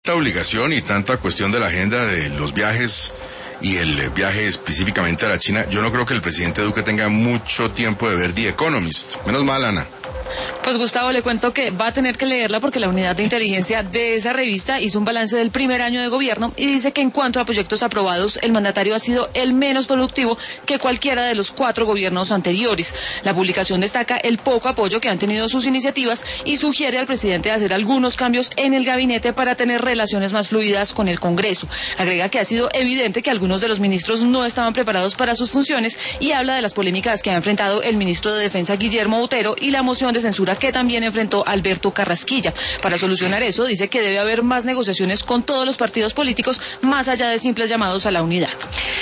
tanta obligación y tanta cuestión de la agenda de los viajes y el viaje específicamente a la China, yo no creo que el presidente Duque tenga mucho tiempo de ver The Economist. Menos mal, Ana. Pues Gustavo, le cuento que va a tener que leerla porque la unidad de inteligencia de esa revista hizo un balance del primer año de gobierno y dice que en cuanto a proyectos aprobados, el mandatario ha sido el menos productivo que cualquiera de los 4 gobiernos anteriores. La publicación destaca el poco apoyo que han tenido sus iniciativas y sugiere al presidente hacer algunos cambios en el gabinete para tener relaciones más fluidas con el Congreso. Agrega que ha sido evidente que algunos de los ministros no estaban preparados para sus funciones y habla de las polémicas que ha enfrentado el ministro de Defensa Guillermo Botero y la moción de censura que también enfrentó Alberto Carrasquilla. Para solucionar eso, dice que debe haber más negociaciones con todos los partidos políticos, más allá de simples llamados a la unidad.